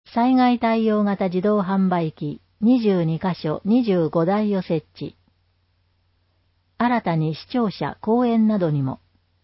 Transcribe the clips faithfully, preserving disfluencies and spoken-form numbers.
災害対応型自動販売機にじゅうにかしょにじゅうごだいを設置。新たに市庁舎、公園などにも。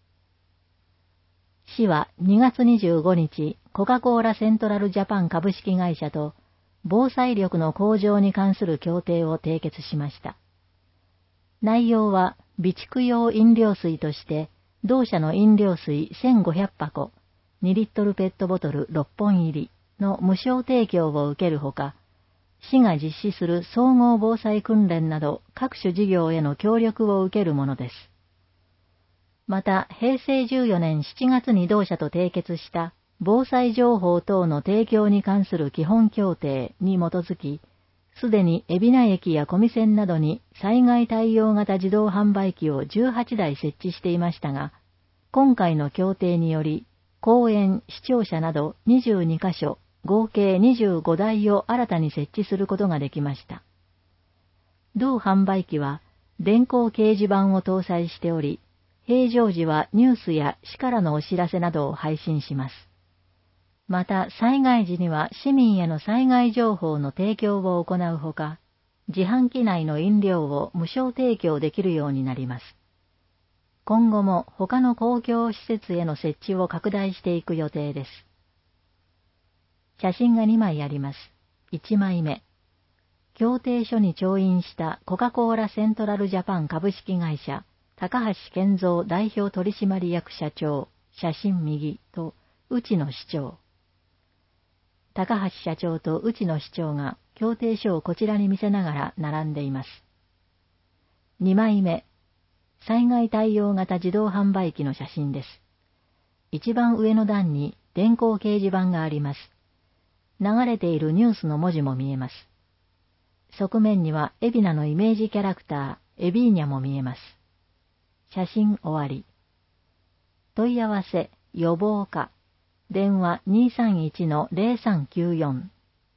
市はにがつにじゅうごにち、コカ・コーラセントラルジャパン株式会社と防災力の向上に関する協定を締結しました。内容は、備蓄用飲料水として、同社の飲料水せんごひゃくはこ、にリットルペットボトルろっぽん入りの無償提供を受けるほか、市が実施する総合防災訓練など各種事業への協力を受けるものです。また、へいせいじゅうよねんしちがつに同社と締結した防災情報等の提供に関する基本協定に基づき、すでに海老名駅や小見線などに災害対応型自動販売機をじゅうはちだい設置していましたが、今回の協定により、公園、市庁舎などにじゅうにかしょ、合計にじゅうごだいを新たに設置することができました。同販売機は電光掲示板を搭載しており、平常時はニュースや市からのお知らせなどを配信します。また、災害時には市民への災害情報の提供を行うほか、自販機内の飲料を無償提供できるようになります。今後も他の公共施設への設置を拡大していく予定です。写真がにまいあります。いちまいめ。協定書に調印したコカ・コーラセントラルジャパン株式会社、高橋健三代表取締役社長、写真右と内野市長。高橋社長と内野市長が協定書をこちらに見せながら並んでいます。にまいめ。災害対応型自動販売機の写真です。一番上の段に電光掲示板があります。流れているニュースの文字も見えます。側面には海老名のイメージキャラクター、エビーニャも見えます。写真終わり。問い合わせ、予防課。電話 にーさんいちのゼロさんきゅうよん。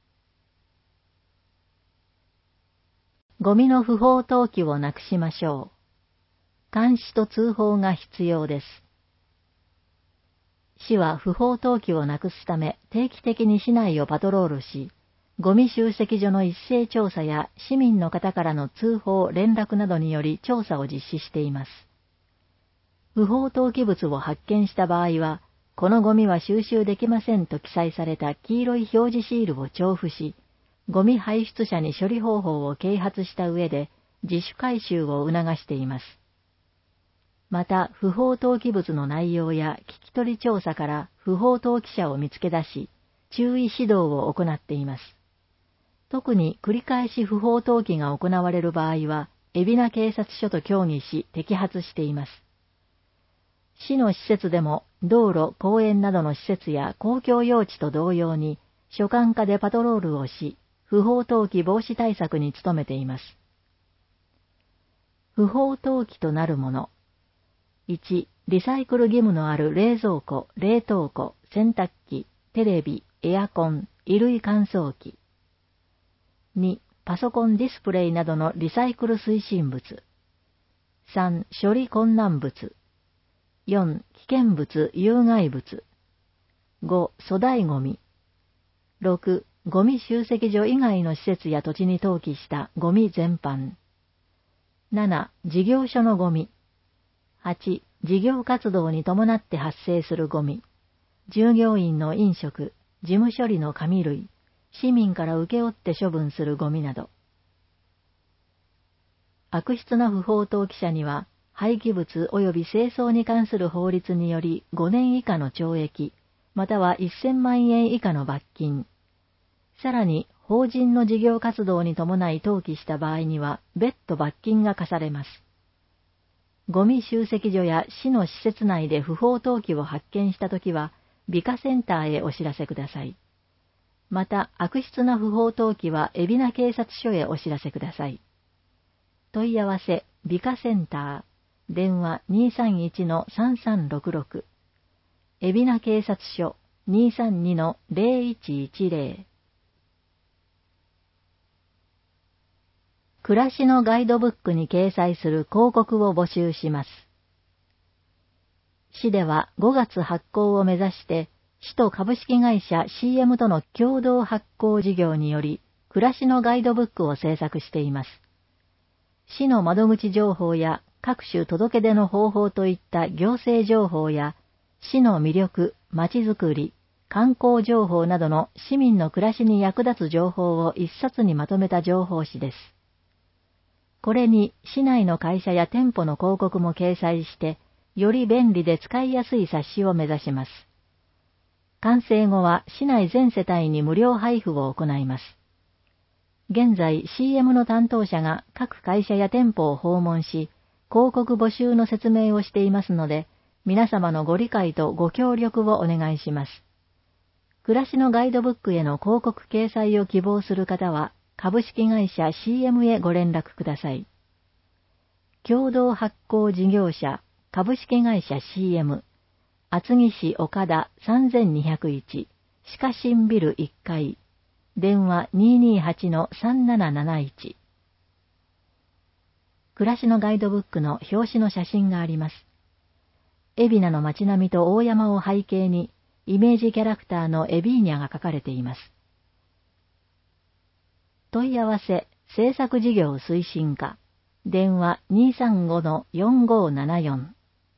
ゴミの不法投棄をなくしましょう。監視と通報が必要です。市は不法投棄をなくすため定期的に市内をパトロールし、ゴミ集積所の一斉調査や市民の方からの通報・連絡などにより調査を実施しています。不法投棄物を発見した場合は、このゴミは収集できませんと記載された黄色い表示シールを調布し、ゴミ排出者に処理方法を啓発した上で自主回収を促しています。また、不法投棄物の内容や聞き取り調査から不法投棄者を見つけ出し、注意指導を行っています。特に繰り返し不法投棄が行われる場合は、海老名警察署と協議し摘発しています。市の施設でも道路、公園などの施設や公共用地と同様に所管下でパトロールをし、不法投棄防止対策に努めています。不法投棄となるもの。いち、リサイクル義務のある冷蔵庫、冷凍庫、洗濯機、テレビ、エアコン、衣類乾燥機。に、パソコンディスプレイなどのリサイクル推進物。さん、処理困難物。よん、危険物、有害物。ご、粗大ゴミ。ろく、ゴミ集積所以外の施設や土地に投棄したゴミ全般。なな、事業所のゴミ。はち、事業活動に伴って発生するゴミ。従業員の飲食、事務処理の紙類、市民から請け負って処分するゴミなど。悪質な不法投棄者には、廃棄物及び清掃に関する法律によりごねん以下の懲役、またはせんまんえん以下の罰金。さらに、法人の事業活動に伴い投棄した場合には、別途罰金が課されます。ゴミ集積所や市の施設内で不法投棄を発見したときは、美化センターへお知らせください。また、悪質な不法投棄は、海老名警察署へお知らせください。問い合わせ、美化センター。電話 にーさんいちのさんさんろくろく。海老名警察署 にーさんにのゼロいちいちゼロ。暮らしのガイドブックに掲載する広告を募集します。市ではごがつ発行を目指して、 市と株式会社 シーエム との共同発行事業により、暮らしのガイドブックを制作しています。市の窓口情報や各種届け出の方法といった行政情報や、市の魅力、まちづくり、観光情報などの市民の暮らしに役立つ情報を一冊にまとめた情報誌です。これに市内の会社や店舗の広告も掲載して、より便利で使いやすい冊子を目指します。完成後は市内全世帯に無料配布を行います。現在 シーエム の担当者が各会社や店舗を訪問し、広告募集の説明をしていますので、皆様のご理解とご協力をお願いします。暮らしのガイドブックへの広告掲載を希望する方は、株式会社 シーエム へご連絡ください。共同発行事業者、株式会社 シーエム、厚木市岡田さんぜんにひゃくいち、歯科診ビルいっかい、電話 にーにーはちのさんなななないち。暮らしのガイドブックの表紙の写真があります。海老名の街並みと大山を背景に、イメージキャラクターのエビーニャが書かれています。問い合わせ、制作事業推進課、電話 にーさんごのよんごーななよん。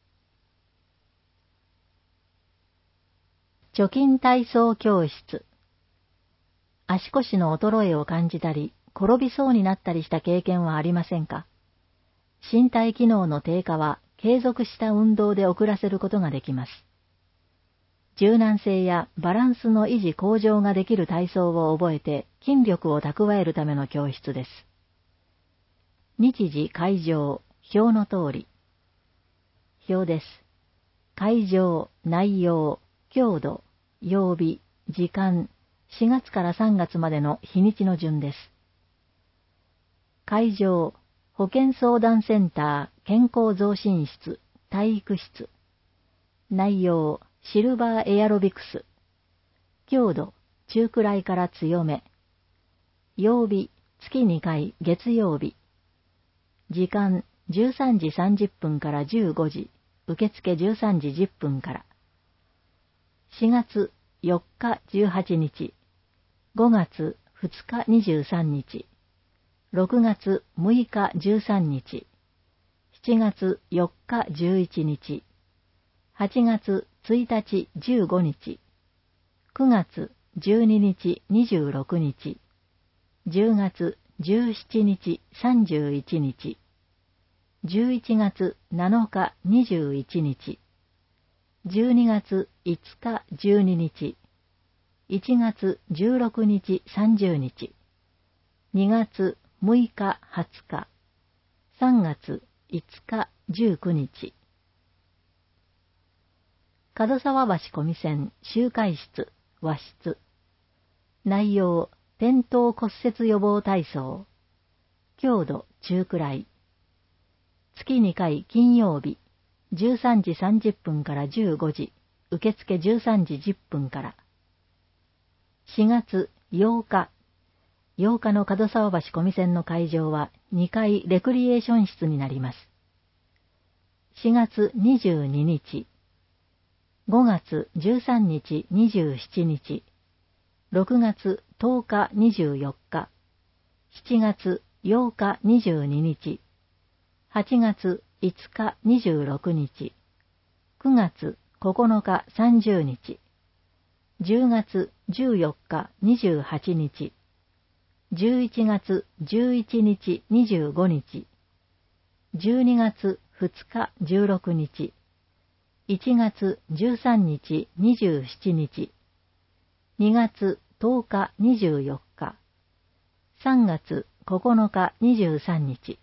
貯金体操教室。足腰の衰えを感じたり、転びそうになったりした経験はありませんか？身体機能の低下は継続した運動で遅らせることができます。柔軟性やバランスの維持向上ができる体操を覚えて筋力を蓄えるための教室です。日時会場、表の通り。表です。会場、内容、強度、曜日、時間、しがつからさんがつまでの日にちの順です。会場、保健相談センター、健康増進室、体育室。内容、シルバーエアロビクス。強度、中くらいから強め。曜日、月にかい、月曜日。時間、じゅうさんじさんじゅっぷんからじゅうごじ、受付じゅうさんじじゅっぷんから。しがつよっかじゅうはちにち、ごがつふつかにじゅうさんにち、ろくがつむいかじゅうさんにち、しちがつよっかじゅういちにち、はちがつついたちじゅうごにち、くがつじゅうににちにじゅうろくにち、じゅうがつじゅうしちにちさんじゅういちにち、じゅういちがつなのかにじゅういちにち、じゅうにがついつかじゅうににち、いちがつじゅうろくにちさんじゅうにち、にがつむいかはつか、さんがついつかじゅうくにち。門沢橋小見線集会室和室。内容、転倒骨折予防体操。強度中くらい。月にかい金曜日、じゅうさんじさんじゅっぷんからじゅうごじ、受付じゅうさんじじゅっぷんから。しがつようか、ようかの門沢橋小見線の会場はにかいレクリエーション室になります。しがつにじゅうににち、ごがつじゅうさんにちにじゅうしちにち、ろくがつとおかにじゅうよっか、しちがつようかにじゅうににち、はちがついつかにじゅうろくにち、くがつここのかさんじゅうにち、じゅうがつじゅうよっかにじゅうはちにち、じゅういちがつじゅういちにちにじゅうごにち、じゅうにがつふつかじゅうろくにち、いちがつじゅうさんにちにじゅうしちにち、にがつとおかにじゅうよっか、さんがつここのかにじゅうさんにち。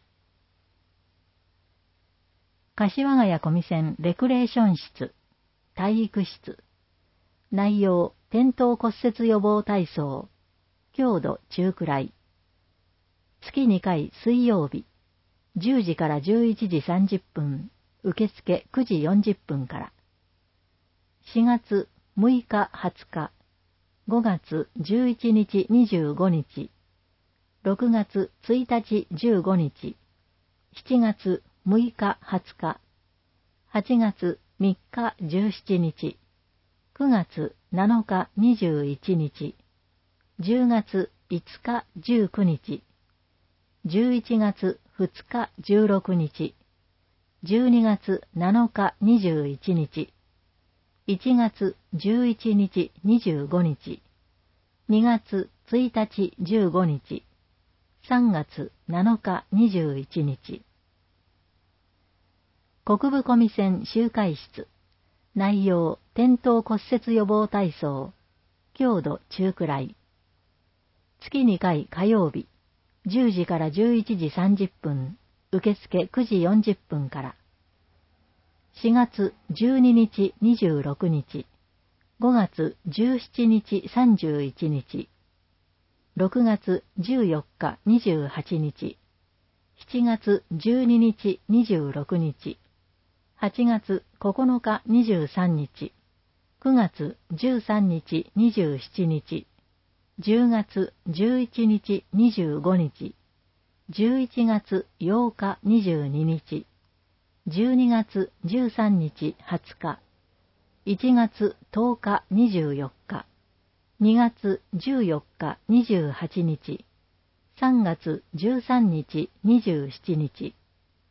柏ヶ谷小見線レクレーション室、体育室。内容、転倒骨折予防体操。強度中くらい。月にかい水曜日、じゅうじからじゅういちじさんじゅっぷん、受付くじよんじゅっぷんから。しがつむいかはつか、ごがつじゅういちにちにじゅうごにち、ろくがつついたちじゅうごにち、しちがつむいかはつか、はちがつみっかじゅうしちにち、くがつなのかにじゅういちにち、じゅうがついつかじゅうくにち、じゅういちがつふつかじゅうろくにち、じゅうにがつなのかにじゅういちにち、いちがつじゅういちにちにじゅうごにち、にがつついたちじゅうごにち、さんがつなのかにじゅういちにち。国部コミセン集会室。内容、転倒骨折予防体操。強度中くらい。月にかい火曜日。じゅうじからじゅういちじさんじゅっぷん。受付くじよんじゅっぷんから。しがつじゅうににちにじゅうろくにち。ごがつじゅうしちにちさんじゅういちにち。ろくがつじゅうよっかにじゅうはちにち。しちがつじゅうににちにじゅうろくにち。はちがつここのかにじゅうさんにち。くがつじゅうさんにちにじゅうしちにち。じゅうがつじゅういちにちにじゅうごにち。じゅういちがつようかにじゅうににち。じゅうにがつじゅうさんにちはつか。いちがつとおかにじゅうよっか。にがつじゅうよっかにじゅうはちにち。さんがつじゅうさんにちにじゅうしちにち。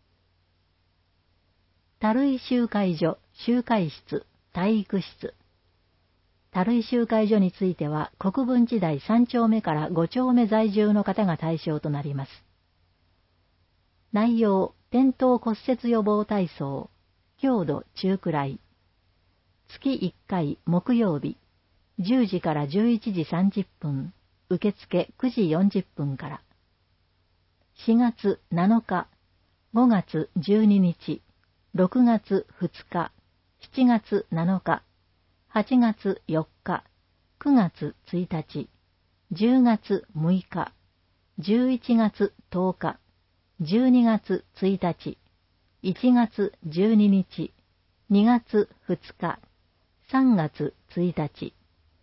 樽井集会所、集会室、体育室。樽井集会所については、国分寺台さんちょうめからごちょうめ在住の方が対象となります。内容、転倒骨折予防体操、強度中くらい。月いっかい木曜日、じゅうじからじゅういちじさんじゅっぷん、受付くじよんじゅっぷんから。しがつなのか、ごがつじゅうににち、ろくがつふつか、しちがつなのか、はちがつよっか、くがつついたち、じゅうがつむいか、じゅういちがつとおか、じゅうにがつついたち、いちがつじゅうににち、にがつふつか、さんがつついたち。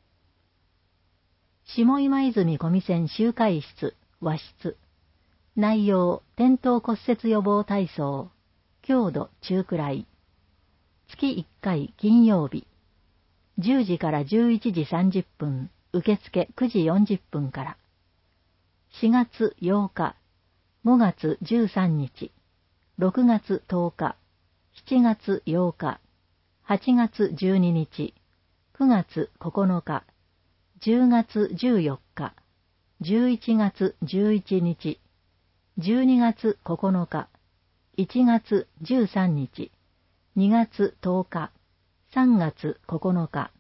下今泉小見線集会室、和室。内容、転倒骨折予防体操。強度中くらい。月いっかい金曜日。じゅうじからじゅういちじさんじゅっぷん、受付くじよんじゅっぷんから。しがつようか、ごがつじゅうさんにち、ろくがつとおか、しちがつようか、はちがつじゅうににち、くがつここのか、じゅうがつじゅうよっか、じゅういちがつじゅういちにち、じゅうにがつここのか、いちがつじゅうさんにち、にがつとおか、さんがつここのか。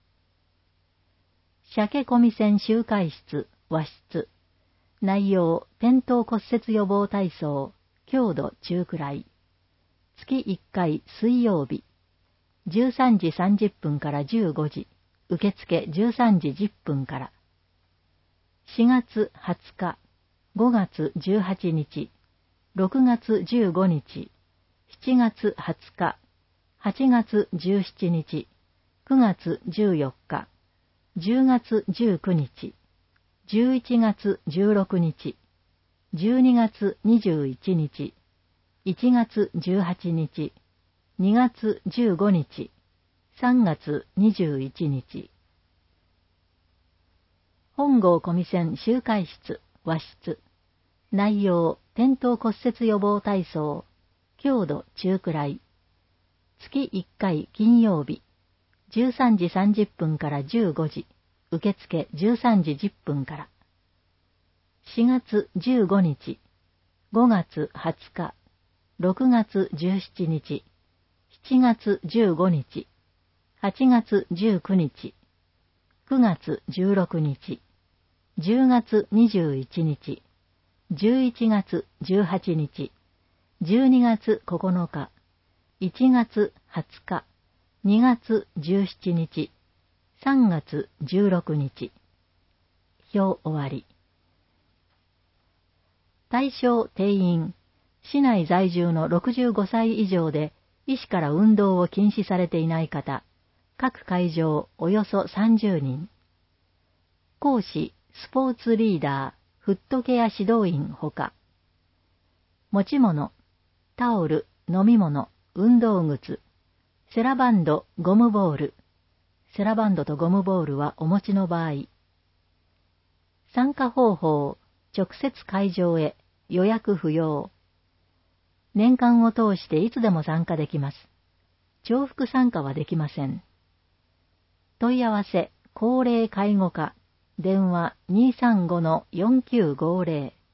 鮭小見線集会室、和室。内容、転倒骨折予防体操、強度中くらい。月いっかい水曜日。じゅうさんじさんじゅっぷんからじゅうごじ、受付じゅうさんじじゅっぷんから。しがつはつか、ごがつじゅうはちにち、ろくがつじゅうごにち、しちがつはつか、はちがつじゅうしちにち、くがつじゅうよっか、じゅうがつじゅうくにち、じゅういちがつじゅうろくにち、じゅうにがつにじゅういちにち、いちがつじゅうはちにち、にがつじゅうごにち、さんがつにじゅういちにち。本郷小見線集会室、和室。内容、転倒骨折予防体操。強度中くらい。月いっかい金曜日。じゅうさんじさんじゅっぷんからじゅうごじ。受付じゅうさんじじゅっぷんから。しがつじゅうごにち。ごがつはつか。ろくがつじゅうしちにち。しちがつじゅうごにち。はちがつじゅうくにち。くがつじゅうろくにち。じゅうがつにじゅういちにち。じゅういちがつじゅうはちにち、じゅうにがつここのか、いちがつはつか、にがつじゅうしちにち、さんがつじゅうろくにち。表終わり。対象定員、市内在住のろくじゅうごさい以上で医師から運動を禁止されていない方、各会場およそさんじゅうにん。講師、スポーツリーダー、フットケア指導員ほか。持ち物、タオル、飲み物、運動靴、セラバンド、ゴムボール、 セラバンドとゴムボールはお持ちの場合。参加方法、直接会場へ、予約不要。年間を通していつでも参加できます。重複参加はできません。問い合わせ、高齢介護課、電話 にーさんごのよんきゅうごぜろ。